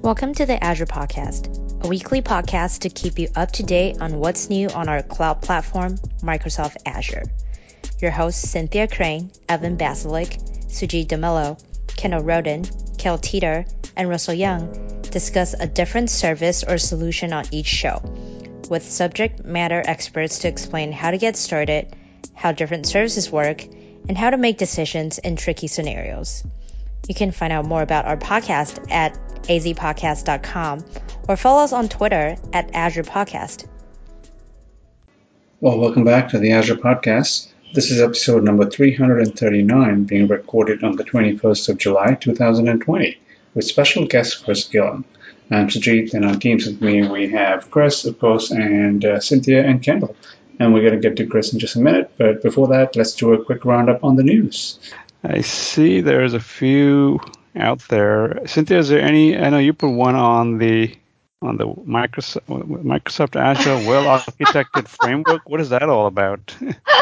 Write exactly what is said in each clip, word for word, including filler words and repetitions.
Welcome to the Azure Podcast, a weekly podcast to keep you up to date on what's new on our cloud platform, Microsoft Azure. Your hosts Cynthia Crane, Evan Basilik, Sujit DeMello, Kendall Roden, Kel Teeter, and Russell Young discuss a different service or solution on each show, with subject matter experts to explain how to get started, how different services work, and how to make decisions in tricky scenarios. You can find out more about our podcast at a z podcast dot com or follow us on Twitter at Azure Podcast. Well, welcome back to the Azure Podcast. This is episode number three hundred thirty-nine, being recorded on the twenty-first of July, two thousand twenty, with special guest Chris Gillen. I'm Sujit, and on Teams with me we have Chris, of course, and uh, Cynthia and Kendall. And we're going to get to Chris in just a minute, but before that, let's do a quick roundup on the news. I see there's a few out there. Cynthia, is there any? I know you put one on the on the Microsoft Microsoft Azure well-architected framework. What is that all about?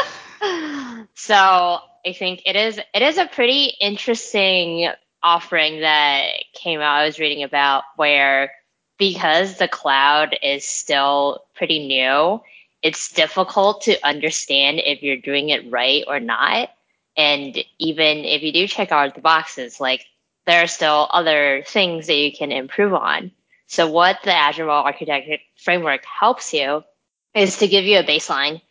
So I think it is it is a pretty interesting offering that came out. I was reading about where because the cloud is still pretty new, it's difficult to understand if you're doing it right or not. And even if you do check out the boxes, like there are still other things that you can improve on. So what the Azure Well Architected Framework helps you is to give you a baseline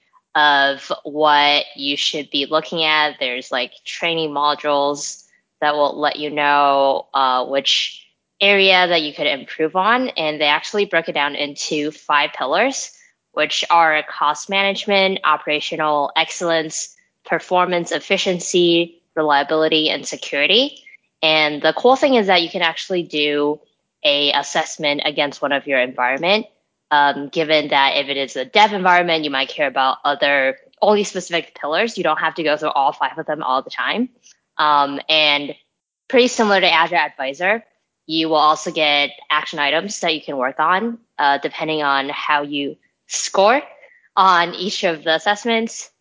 of what you should be looking at. There's like training modules that will let you know uh, which area that you could improve on. And they actually broke it down into five pillars, which are cost management, operational excellence, performance efficiency, reliability, and security. And the cool thing is that you can actually do a assessment against one of your environment, um, given that if it is a dev environment, you might care about other only specific pillars. You don't have to go through all five of them all the time. Um, and pretty similar to Azure Advisor, you will also get action items that you can work on, uh, depending on how you score on each of the assessments.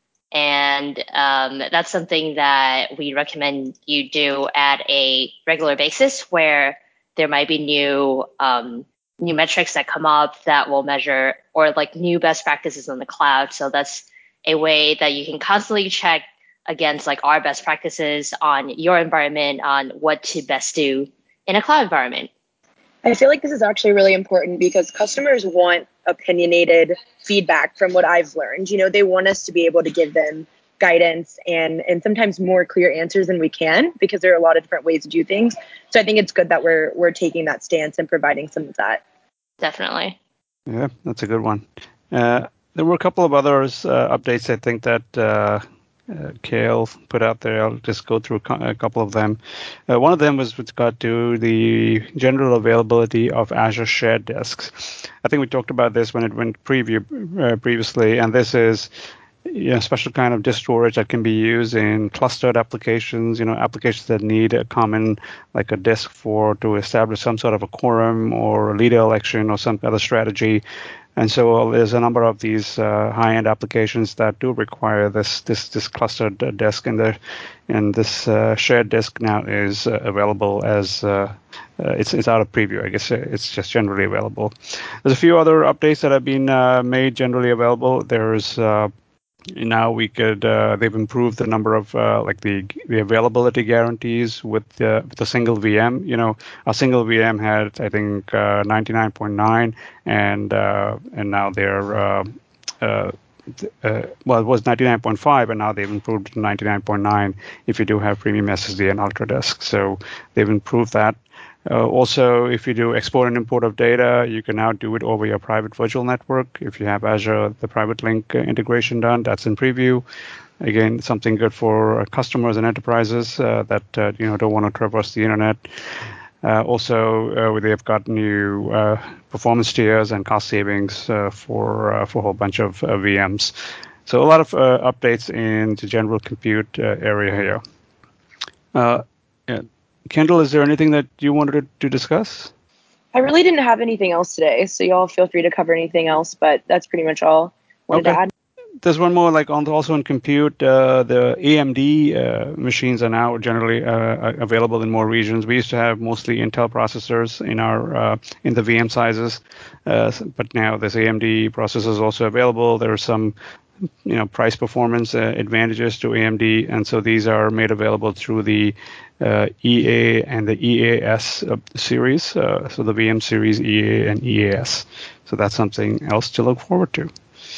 And um, that's something that we recommend you do at a regular basis, where there might be new um, new metrics that come up that will measure, or like new best practices in the cloud. So that's a way that you can constantly check against like our best practices on your environment on what to best do in a cloud environment. I feel like this is actually really important because customers want opinionated feedback from what I've learned. You know, they want us to be able to give them guidance and, and sometimes more clear answers than we can, because there are a lot of different ways to do things. So I think it's good that we're we're taking that stance and providing some of that. Definitely. Yeah, that's a good one. Uh, there were a couple of others uh, updates, I think, that uh, Uh, Kale put out there. I'll just go through a couple of them. Uh, one of them was with regard to the general availability of Azure Shared Disks. I think we talked about this when it went preview uh, previously, and this is you know, a special kind of disk storage that can be used in clustered applications, you know, applications that need a common, like a disk for to establish some sort of a quorum or a leader election or some other strategy. And so there's a number of these uh, high-end applications that do require this this this clustered disk, and the and this uh, shared disk now is uh, available as uh, uh, it's it's out of preview. I guess it's just generally available. There's a few other updates that have been uh, made generally available. There's uh, now we could uh, they've improved the number of uh, like the the availability guarantees with the with a single V M. You know, a single V M had I think uh, ninety-nine point nine, and uh, and now they're uh, uh, uh, well, it was ninety-nine point five, and now they've improved to ninety-nine point nine if you do have premium S S D and UltraDisk. So they've improved that. Uh, also, if you do export and import of data, you can now do it over your private virtual network. If you have Azure, the private link uh, integration done, that's in preview. Again, something good for uh, customers and enterprises uh, that uh, you know don't want to traverse the internet. Uh, also, uh, they've got new uh, performance tiers and cost savings uh, for uh, for a whole bunch of uh, V Ms. So a lot of uh, updates in the general compute uh, area here. Uh, yeah. Kendall, is there anything that you wanted to, to discuss? I really didn't have anything else today, so y'all feel free to cover anything else, but that's pretty much all I wanted okay. to add. there's one more, like on the, also in compute, uh, the A M D uh, machines are now generally uh, available in more regions. We used to have mostly Intel processors in our uh, in the V M sizes, uh, but now there's A M D processors also available. There are some, you know, price performance uh, advantages to A M D, and so these are made available through the uh, E A and the E A S uh, series. Uh, so the V M series, E A and E A S. So that's something else to look forward to.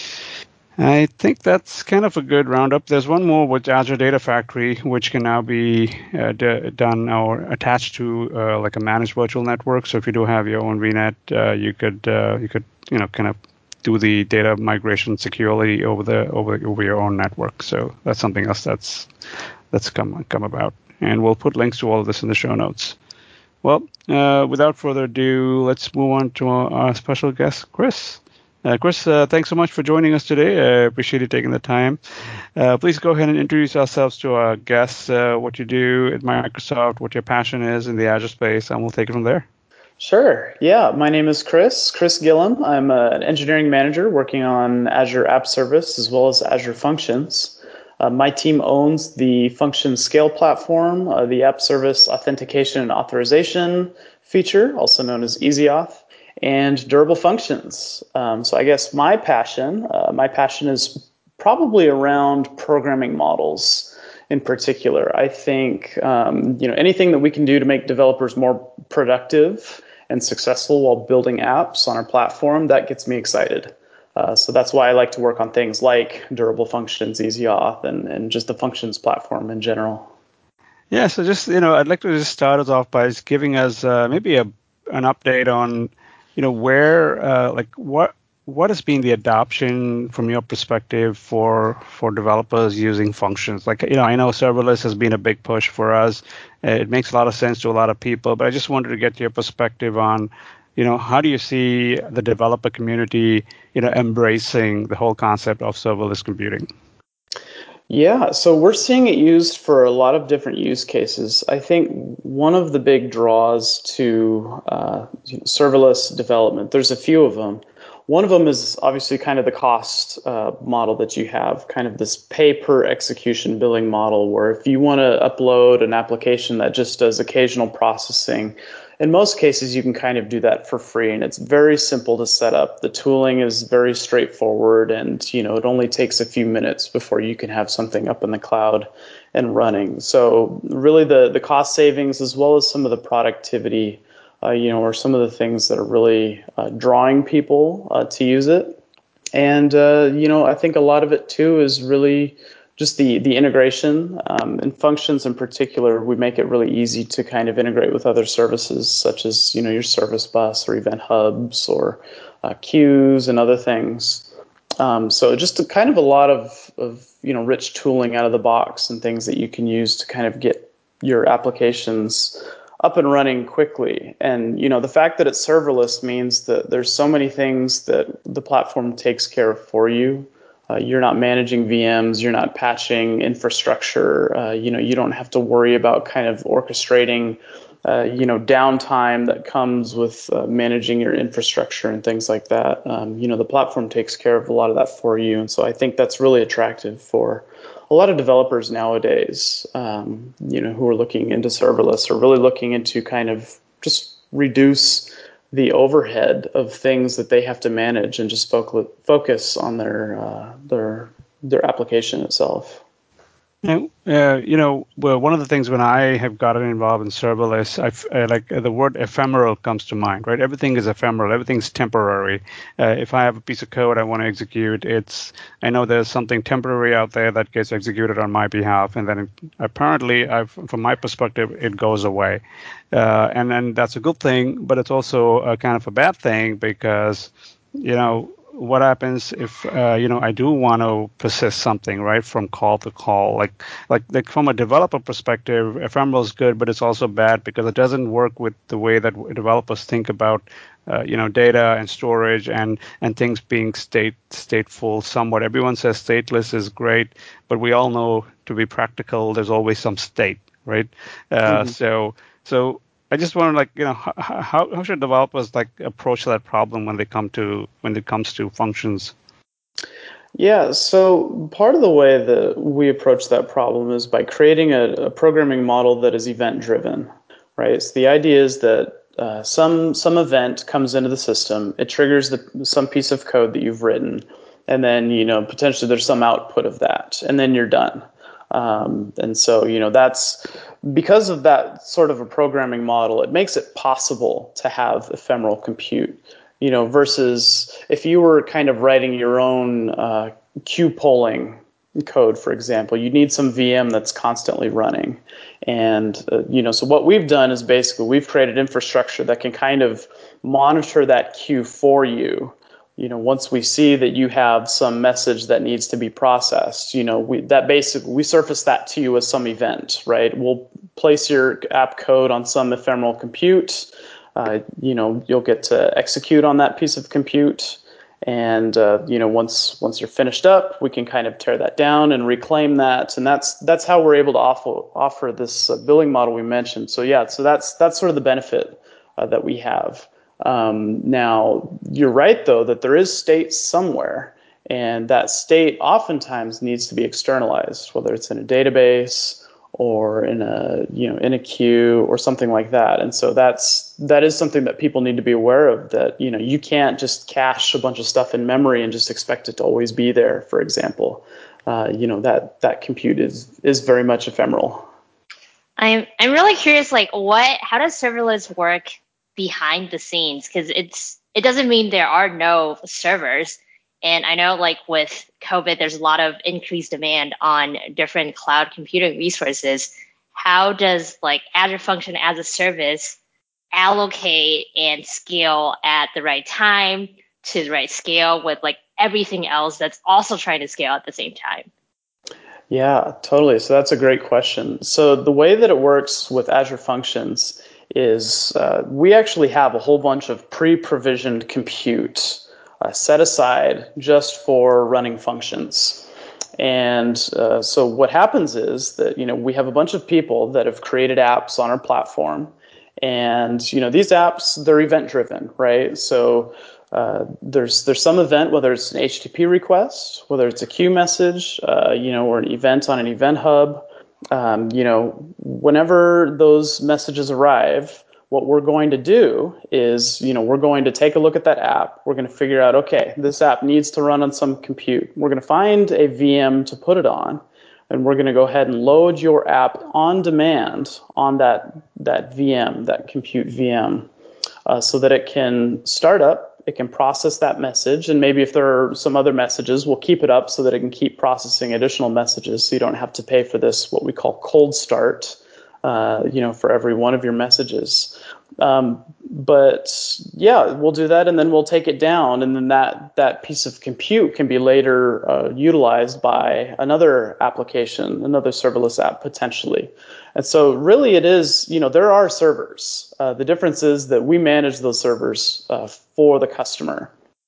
I think that's kind of a good roundup. There's one more with Azure Data Factory, which can now be uh, d- done or attached to uh, like a managed virtual network. So if you do have your own V NET, uh, you could uh, you could you know kind of do the data migration securely over the over over your own network. So that's something else that's that's come come about. And we'll put links to all of this in the show notes. Well, uh, without further ado, let's move on to our, our special guest, Chris. Uh, Chris, uh, thanks so much for joining us today. I appreciate you taking the time. Uh, please go ahead and introduce ourselves to our guests, uh, what you do at Microsoft, what your passion is in the Azure space, and we'll take it from there. Sure. Yeah, my name is Chris, Chris Gillum. I'm an engineering manager working on Azure App Service as well as Azure Functions. Uh, my team owns the Function Scale platform, uh, the App Service Authentication and Authorization feature, also known as EasyAuth, and Durable Functions. Um, so I guess my passion, uh, my passion is probably around programming models in particular. I think um, you know anything that we can do to make developers more productive and successful while building apps on our platform, that gets me excited. Uh, so that's why I like to work on things like Durable Functions, EasyAuth, and, and just the Functions platform in general. Yeah, so just, you know, I'd like to just start us off by just giving us uh, maybe a an update on, you know, where, uh, like, what what has been the adoption from your perspective for for developers using functions? Like, you know, I know serverless has been a big push for us. Uh, it makes a lot of sense to a lot of people, but I just wanted to get your perspective on, you know, how do you see the developer community, you know, embracing the whole concept of serverless computing? Yeah, so we're seeing it used for a lot of different use cases. I think one of the big draws to uh, serverless development, there's a few of them. One of them is obviously kind of the cost uh, model that you have, kind of this pay per execution billing model, where if you want to upload an application that just does occasional processing, in most cases, you can kind of do that for free, and it's very simple to set up. The tooling is very straightforward, and you know it only takes a few minutes before you can have something up in the cloud and running. So really, the the cost savings as well as some of the productivity, uh, you know, are some of the things that are really uh, drawing people uh, to use it. And uh, you know, I think a lot of it too is really just the the integration um, and functions in particular. We make it really easy to kind of integrate with other services such as you know your service bus or event hubs or uh, queues and other things. Um, so just a, kind of a lot of, of you know rich tooling out of the box and things that you can use to kind of get your applications up and running quickly. And you know the fact that it's serverless means that there's so many things that the platform takes care of for you. Uh, you're not managing V Ms, you're not patching infrastructure. Uh, you know, you don't have to worry about kind of orchestrating, uh, you know, downtime that comes with uh, managing your infrastructure and things like that. Um, you know, the platform takes care of a lot of that for you, and so I think that's really attractive for a lot of developers nowadays. Um, you know, who are looking into serverless or really looking into kind of just reduce the overhead of things that they have to manage and just focus focus on their uh, their their application itself. Now, uh, you know, well, one of the things when I have gotten involved in serverless, I've, uh, like uh, the word ephemeral comes to mind, right? Everything is ephemeral. Everything's temporary. Uh, if I have a piece of code I want to execute, it's I know there's something temporary out there that gets executed on my behalf, and then it, apparently, I've, from my perspective, it goes away, uh, and then that's a good thing, but it's also a kind of a bad thing because, you know. What happens if uh, you know I do want to persist something right from call to call? Like, like, like from a developer perspective, ephemeral is good, but it's also bad because it doesn't work with the way that developers think about uh, you know data and storage and and things being state stateful. Somewhat, everyone says stateless is great, but we all know to be practical, there's always some state, right? Uh, mm-hmm. So, so. I just want to like you know how how should developers like approach that problem when they come to when it comes to functions? Yeah, so part of the way that we approach that problem is by creating a, a programming model that is event-driven, right? So the idea is that uh, some some event comes into the system, it triggers the, some piece of code that you've written, and then you know potentially there's some output of that, and then you're done. Um, and so you know that's because of that sort of a programming model, it makes it possible to have ephemeral compute. You know, versus if you were kind of writing your own uh, queue polling code, for example, you need some V M that's constantly running. And, uh, you know, so what we've done is basically we've created infrastructure that can kind of monitor that queue for you. You know, once we see that you have some message that needs to be processed, you know, we that basically we surface that to you as some event, right? We'll place your app code on some ephemeral compute. Uh, you know, you'll get to execute on that piece of compute. And, uh, you know, once once you're finished up, we can kind of tear that down and reclaim that. And that's that's how we're able to offer offer this uh, billing model we mentioned. So, yeah, so that's that's sort of the benefit uh, that we have. Um, now, you're right, though, that there is state somewhere. And that state oftentimes needs to be externalized, whether it's in a database or in a you know in a queue or something like that. And so that's that is something that people need to be aware of, that you know you can't just cache a bunch of stuff in memory and just expect it to always be there, for example. Uh, you know that that compute is is very much ephemeral. I'm I'm really curious, like what how does serverless work behind the scenes? Because it's it doesn't mean there are no servers. And I know like with COVID, there's a lot of increased demand on different cloud computing resources. How does like Azure Function as a Service allocate and scale at the right time to the right scale with like everything else that's also trying to scale at the same time? Yeah, totally. So that's a great question. So the way that it works with Azure Functions is uh, we actually have a whole bunch of pre-provisioned compute uh, set aside just for running functions. And uh, so what happens is that, you know, we have a bunch of people that have created apps on our platform. And, you know, these apps, they're event driven, right? So uh, there's there's some event, whether it's an H T T P request, whether it's a queue message, uh, you know, or an event on an event hub. Um, you know, whenever those messages arrive, what we're going to do is, you know, we're going to take a look at that app. We're going to figure out, okay, this app needs to run on some compute. We're going to find a V M to put it on, and we're going to go ahead and load your app on demand on that that V M, that compute V M, uh, so that it can start up. It can process that message, and maybe if there are some other messages, we'll keep it up so that it can keep processing additional messages, so you don't have to pay for this, what we call cold start, uh, you know, for every one of your messages. Um, but yeah, we'll do that, and then we'll take it down, and then that that piece of compute can be later uh, utilized by another application, another serverless app potentially. And so really it is, you know, there are servers. Uh, the difference is that we manage those servers uh, for the customer.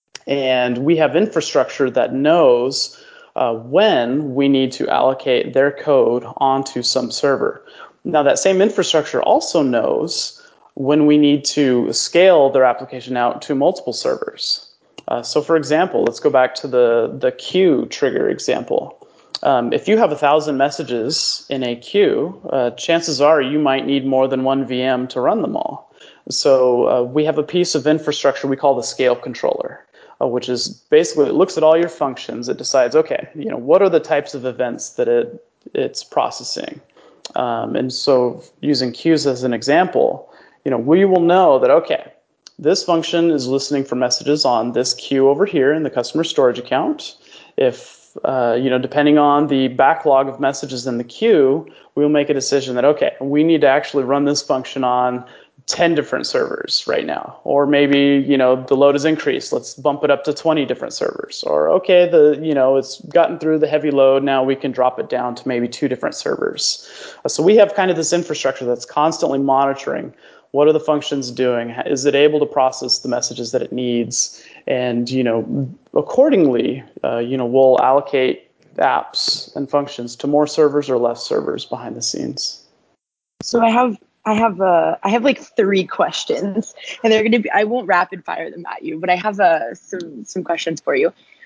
And we have infrastructure that knows uh, when we need to allocate their code onto some server. Now, that same infrastructure also knows when we need to scale their application out to multiple servers. Uh, so, for example, let's go back to the, the queue trigger example. Um, if you have a thousand messages in a queue, uh, chances are you might need more than one V M to run them all. So uh, we have a piece of infrastructure we call the scale controller, uh, which is basically it looks at all your functions. It decides, okay, you know, what are the types of events that it it's processing. Um, and so using queues as an example, you know, we will know that, okay, this function is listening for messages on this queue over here in the customer storage account. If Uh, you know, depending on the backlog of messages in the queue, we'll make a decision that, okay, we need to actually run this function on ten different servers right now. Or maybe, you know, the load is increased. Let's bump it up to twenty different servers. Or, okay, the, you know, it's gotten through the heavy load. Now we can drop it down to maybe two different servers. Uh, so we have kind of this infrastructure that's constantly monitoring what are the functions doing? Is it able to process the messages that it needs? And, you know, accordingly, uh, you know, we'll allocate apps and functions to more servers or less servers behind the scenes. So I have I have uh, I have like three questions, and they're gonna be I won't rapid fire them at you, but I have uh, some some questions for you.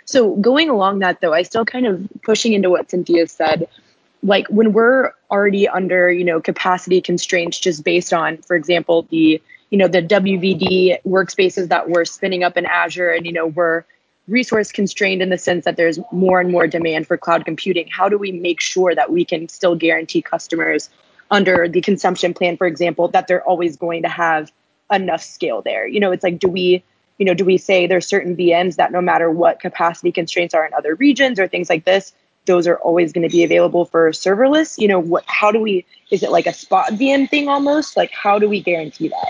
So going along that though, I still kind of pushing into what Cynthia said, like when we're already under, you know, capacity constraints just based on, for example, the, you know, the W V D workspaces that we're spinning up in Azure, and, you know, we're resource constrained in the sense that there's more and more demand for cloud computing. How do we make sure that we can still guarantee customers under the consumption plan, for example, that they're always going to have enough scale there? You know, it's like, do we, you know, do we say there's certain V Ms that no matter what capacity constraints are in other regions or things like this, those are always going to be available for serverless? You know, what, how do we, is it like a spot V M thing almost? Like, how do we guarantee that?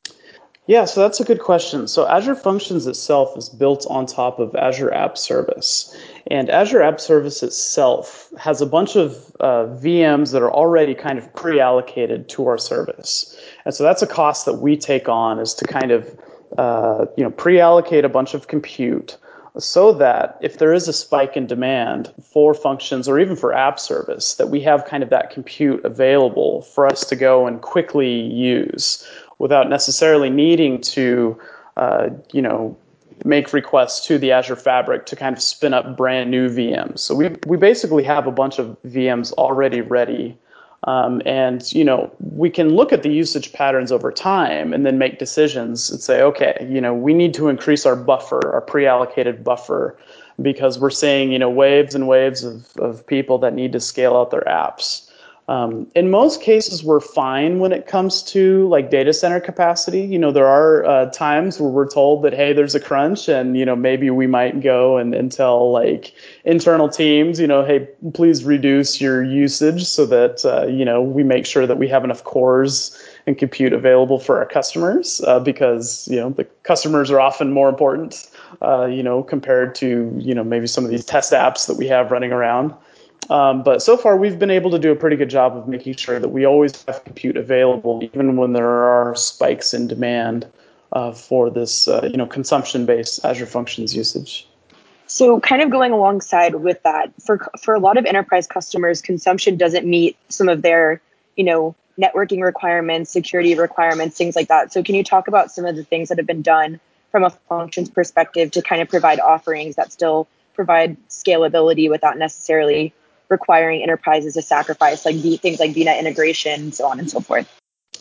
Yeah, so that's a good question. So Azure Functions itself is built on top of Azure App Service. And Azure App Service itself has a bunch of uh, V Ms that are already kind of pre-allocated to our service. And so that's a cost that we take on, is to kind of uh, you know, pre-allocate a bunch of compute so that if there is a spike in demand for functions or even for app service, that we have kind of that compute available for us to go and quickly use without necessarily needing to, uh, you know, make requests to the Azure Fabric to kind of spin up brand new V Ms. So we we basically have a bunch of V Ms already ready. Um, and, you know, we can look at the usage patterns over time and then make decisions and say, okay, you know, we need to increase our buffer, our pre-allocated buffer, because we're seeing, you know, waves and waves of, of people that need to scale out their apps. Um, in most cases, we're fine when it comes to like data center capacity. You know, there are uh, times where we're told that, hey, there's a crunch, and, you know, maybe we might go and, and tell like internal teams, you know, hey, please reduce your usage so that, uh, you know, we make sure that we have enough cores and compute available for our customers, uh, because, you know, the customers are often more important, uh, you know, compared to, you know, maybe some of these test apps that we have running around. Um, but so far, we've been able to do a pretty good job of making sure that we always have compute available, even when there are spikes in demand uh, for this, uh, you know, consumption-based Azure Functions usage. So kind of going alongside with that, for for a lot of enterprise customers, consumption doesn't meet some of their, you know, networking requirements, security requirements, things like that. So can you talk about some of the things that have been done from a functions perspective to kind of provide offerings that still provide scalability without necessarily requiring enterprises to sacrifice like the things like V NET integration, so on and so forth?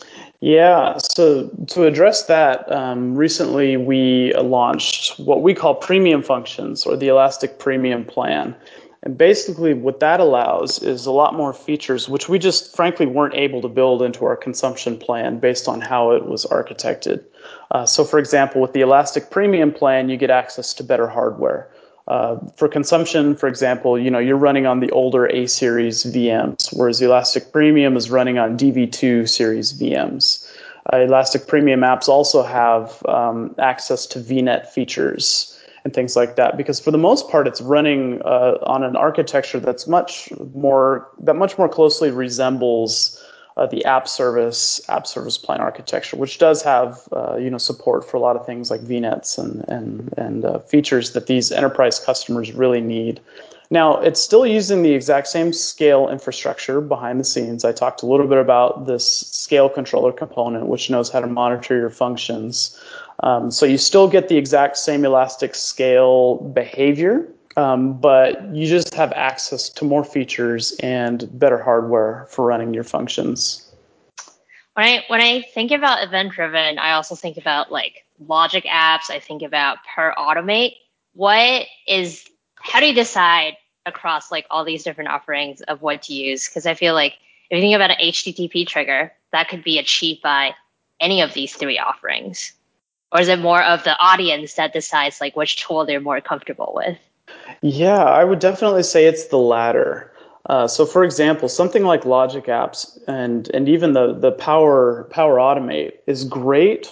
Yeah, so to address that, um, recently we launched what we call premium functions, or the Elastic Premium Plan. And basically what that allows is a lot more features, which we just frankly weren't able to build into our consumption plan based on how it was architected. Uh, so for example, with the Elastic Premium Plan, you get access to better hardware. Uh, for consumption, for example, you know, you're running on the older A series V Ms, whereas the Elastic Premium is running on D V two series V Ms. Uh, Elastic Premium apps also have um, access to V NET features and things like that, because for the most part, it's running uh, on an architecture that's much more that much more closely resembles Uh, the app service app service plan architecture, which does have uh, you know support for a lot of things like V NETs and and and uh, features that these enterprise customers really need. Now, it's still using the exact same scale infrastructure behind the scenes. I talked a little bit about this scale controller component, which knows how to monitor your functions. Um, so you still get the exact same Elastic scale behavior. Um, but you just have access to more features and better hardware for running your functions. When I when I think about event driven, I also think about like logic apps. I think about per automate. What is how do you decide across like all these different offerings of what to use? Because I feel like if you think about an H T T P trigger, that could be achieved by any of these three offerings. Or is it more of the audience that decides like which tool they're more comfortable with? Yeah, I would definitely say it's the latter. Uh, so, for example, something like Logic Apps and and even the the Power Power Automate is great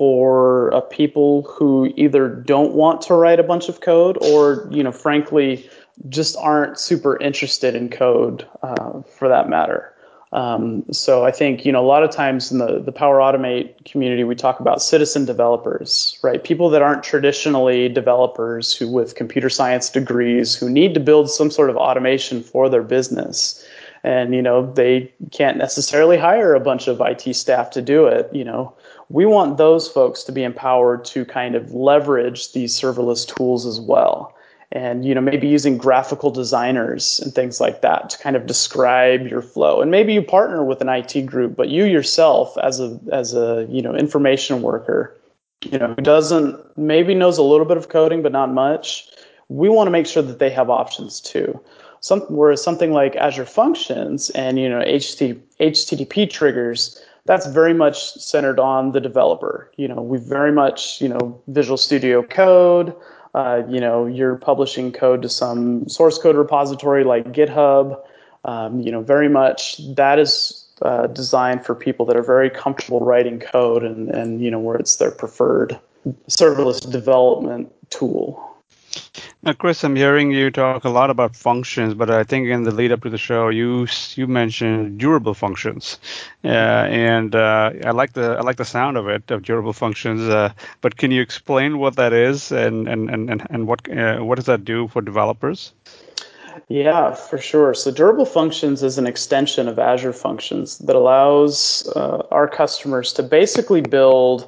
for uh, people who either don't want to write a bunch of code, or, you know, frankly, just aren't super interested in code, uh, for that matter. Um, so I think, you know, a lot of times in the, the Power Automate community, we talk about citizen developers, right? People that aren't traditionally developers who with computer science degrees who need to build some sort of automation for their business. And, you know, they can't necessarily hire a bunch of I T staff to do it. You know, we want those folks to be empowered to kind of leverage these serverless tools as well. and you know maybe using graphical designers and things like that to kind of describe your flow. And maybe you partner with an I T group, but you yourself as a as a you know information worker, you know who doesn't maybe knows a little bit of coding but not much, we want to make sure that they have options too. Some, whereas something like Azure Functions and you know H T T P triggers, that's very much centered on the developer. You know, we very much you know Visual Studio Code. Uh, you know, you're publishing code to some source code repository like GitHub. Um, you know, very much that is uh, designed for people that are very comfortable writing code and and you know where it's their preferred serverless development tool. Now, Chris, I'm hearing you talk a lot about functions, but I think in the lead up to the show, you you mentioned durable functions, uh, and uh, I like the I like the sound of it of durable functions. Uh, but can you explain what that is and and and and what uh, what does that do for developers? Yeah, for sure. So durable functions is an extension of Azure Functions that allows uh, our customers to basically build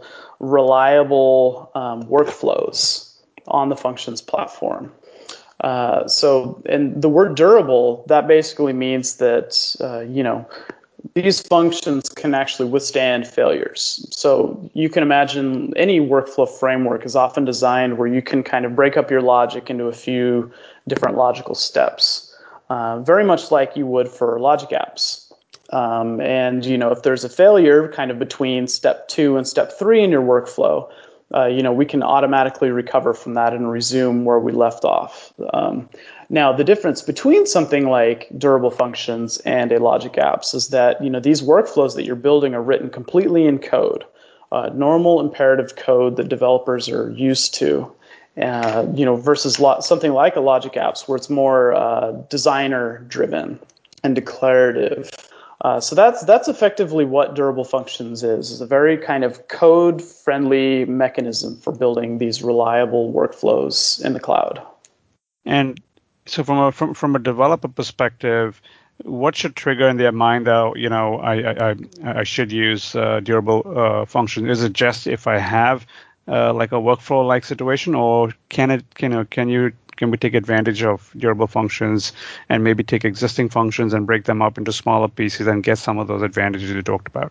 reliable um, workflows on the Functions platform. Uh, so, and the word durable, that basically means that, uh, you know, these functions can actually withstand failures. So you can imagine any workflow framework is often designed where you can kind of break up your logic into a few different logical steps, uh, very much like you would for logic apps. Um, and, you know, if there's a failure kind of between step two and step three in your workflow, uh, you know, we can automatically recover from that and resume where we left off. Um, now, the difference between something like durable functions and a logic apps is that, you know, these workflows that you're building are written completely in code, uh, normal imperative code that developers are used to, uh, you know, versus lo- something like a logic apps where it's more uh, designer driven and declarative. Uh, so that's that's effectively what durable functions is. It's a very kind of code-friendly mechanism for building these reliable workflows in the cloud. And so, from a from from a developer perspective, what should trigger in their mind that you know I I, I should use uh, durable uh, function? Is it just if I have uh, like a workflow-like situation, or can it you know can you can we take advantage of durable functions and maybe take existing functions and break them up into smaller pieces and get some of those advantages you talked about?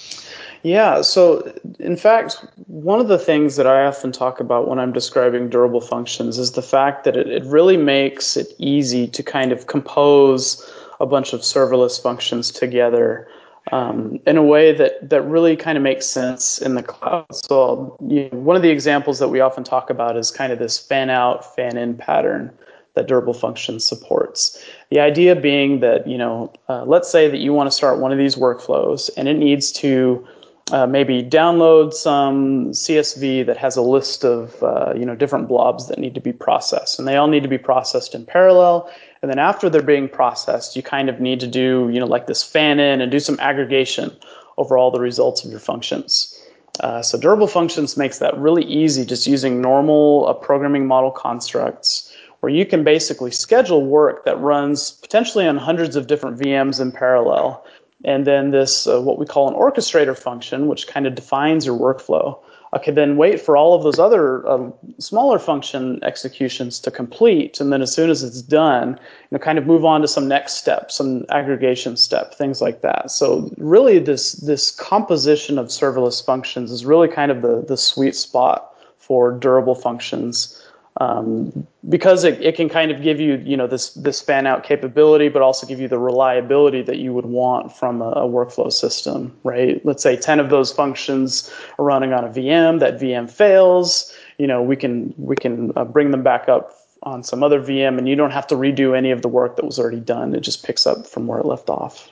Yeah, so in fact, one of the things that I often talk about when I'm describing durable functions is the fact that it, it really makes it easy to kind of compose a bunch of serverless functions together um, in a way that, that really kind of makes sense in the cloud. So you know, one of the examples that we often talk about is kind of this fan out, fan in pattern that durable functions supports. The idea being that, you know, uh, let's say that you want to start one of these workflows and it needs to uh, maybe download some C S V that has a list of, uh, you know, different blobs that need to be processed, and they all need to be processed in parallel. And then after they're being processed, you kind of need to do, you know, like this fan in and do some aggregation over all the results of your functions. Uh, so durable functions makes that really easy, just using normal uh, programming model constructs, where you can basically schedule work that runs potentially on hundreds of different V Ms in parallel. And then this, uh, what we call an orchestrator function, which kind of defines your workflow, uh, can then wait for all of those other uh, smaller function executions to complete. And then as soon as it's done, you know, kind of move on to some next step, some aggregation step, things like that. So really this, this composition of serverless functions is really kind of the, the sweet spot for durable functions. Um, because it, it can kind of give you, you know, this this fan out capability, but also give you the reliability that you would want from a, a workflow system, right? Let's say ten of those functions are running on a V M. That V M fails. You know, we can we can uh, bring them back up on some other V M, and you don't have to redo any of the work that was already done. It just picks up from where it left off.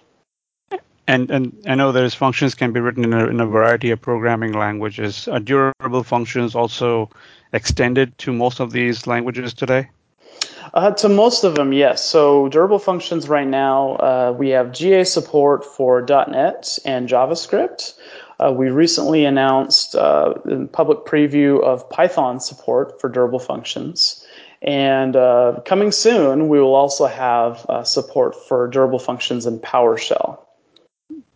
And and I know there's functions can be written in a, in a variety of programming languages. Are durable functions also extended to most of these languages today? Uh, to most of them, yes. So durable functions right now, uh, we have G A support for dot net and JavaScript. Uh, we recently announced uh, in public preview of Python support for durable functions. And uh, coming soon, we will also have uh, support for durable functions in PowerShell.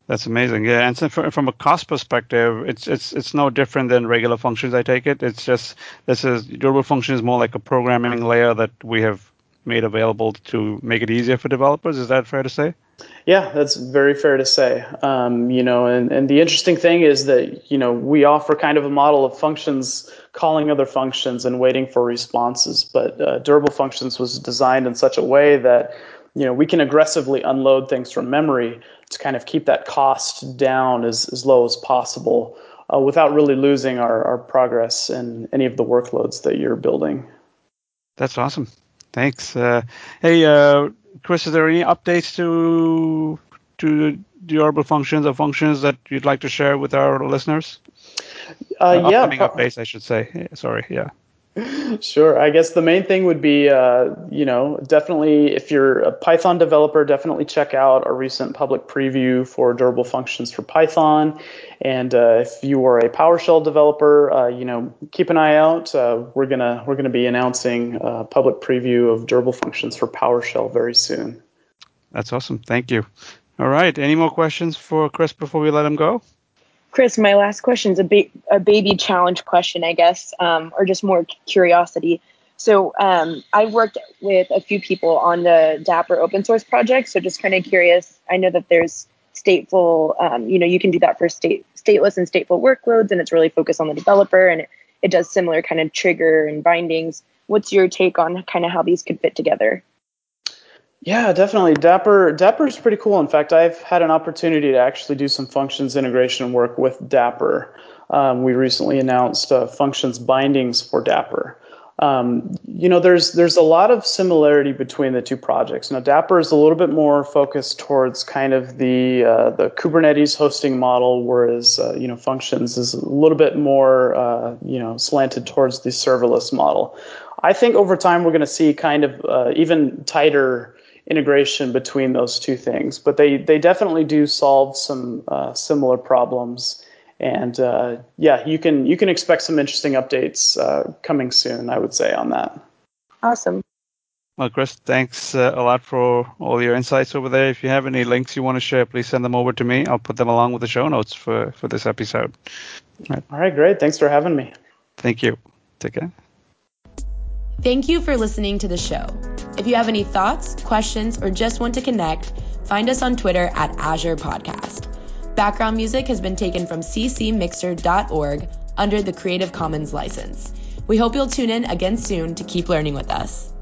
That's amazing. Yeah, and so for, from a cost perspective, it's it's it's no different than regular functions. I take it. It's just this is durable function is more like a programming layer that we have made available to make it easier for developers. Is that fair to say? Yeah, that's very fair to say. Um, you know, and, and the interesting thing is that, you know, we offer kind of a model of functions calling other functions and waiting for responses. But uh, durable functions was designed in such a way that, you know, we can aggressively unload things from memory to kind of keep that cost down as, as low as possible uh, without really losing our, our progress in any of the workloads that you're building. That's awesome. Thanks. Uh, hey, uh, Chris, is there any updates to to durable functions or functions that you'd like to share with our listeners? Uh, uh, yeah. Upcoming updates, I should say. Sorry, yeah. Sure. I guess the main thing would be, uh, you know, definitely if you're a Python developer, definitely check out our recent public preview for durable functions for Python. And uh, if you are a PowerShell developer, uh, you know, keep an eye out. Uh, we're gonna we're gonna be announcing a public preview of durable functions for PowerShell very soon. That's awesome. Thank you. All right. Any more questions for Chris before we let him go? Chris, my last question is a, ba- a baby challenge question, I guess, um, or just more curiosity. So um, I've worked with a few people on the Dapr open source project. So just kind of curious. I know that there's stateful, um, you know, you can do that for state stateless and stateful workloads, and it's really focused on the developer, and it, it does similar kind of trigger and bindings. What's your take on kind of how these could fit together? Yeah, definitely. Dapr Dapr is pretty cool. In fact, I've had an opportunity to actually do some functions integration work with Dapr. Um, we recently announced uh, functions bindings for Dapr. Um, you know, there's there's a lot of similarity between the two projects. Now, Dapr is a little bit more focused towards kind of the uh, the Kubernetes hosting model, whereas uh, you know functions is a little bit more uh, you know slanted towards the serverless model. I think over time we're going to see kind of uh, even tighter integration between those two things, but they they definitely do solve some uh, similar problems. And uh, yeah, you can you can expect some interesting updates uh, coming soon, I would say, on that. Awesome. Well, Chris, thanks uh, a lot for all your insights over there. If you have any links you want to share, please send them over to me. I'll put them along with the show notes for, for this episode. All right. All right, great. Thanks for having me. Thank you. Take care. Thank you for listening to the show. If you have any thoughts, questions, or just want to connect, find us on Twitter at Azure Podcast. Background music has been taken from c c mixer dot org under the Creative Commons license. We hope you'll tune in again soon to keep learning with us.